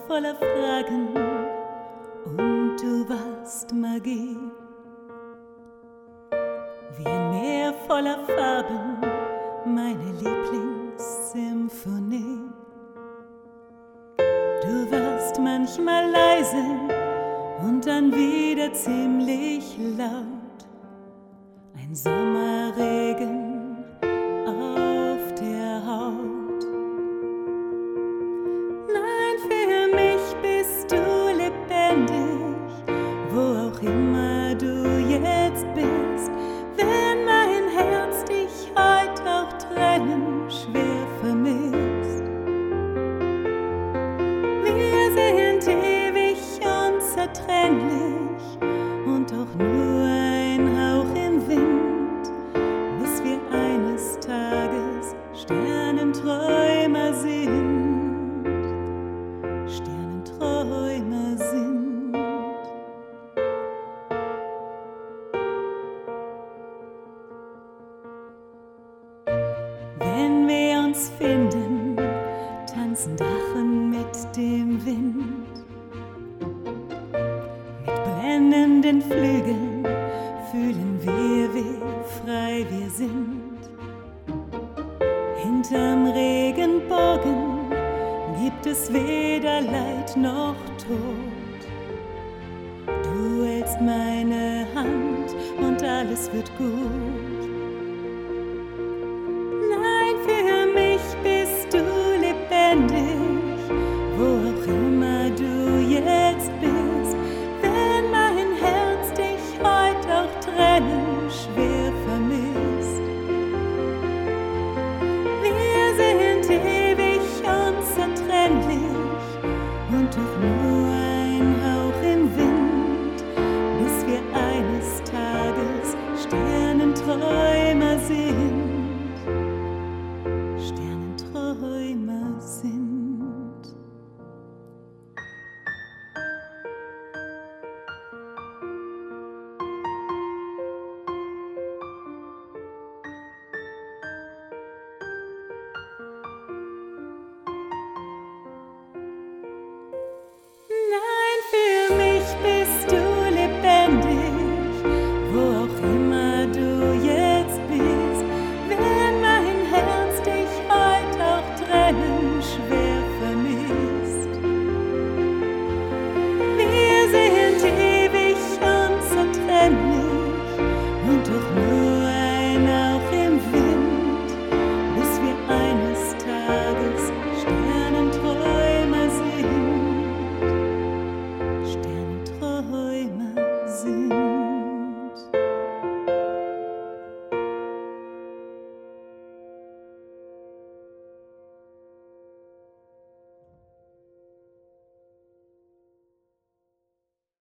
voller Fragen und du warst Magie. Wie ein Meer voller Farben, meine Lieblingssymphonie. Du warst manchmal leise und dann wieder ziemlich laut. Ein Sommerregen auf der Haut. Nein, für mich bist du lebendig, wo auch immer du jetzt bist. Wenn mein Herz dich heut auch Tränen schwer vermisst. Wir sind ewig unzertrennlich und auch nur ein Hauch im Wind, bis wir eines Tages Sternenträumer sind. Sternenträumer sind. Wenn wir uns finden, tanzen Drachen mit dem Wind. Mit brennenden Flügeln fühlen wir, wie frei wir sind. Hinterm Regenbogen gibt es weder Leid noch Tod. Du hältst meine Hand und alles wird gut.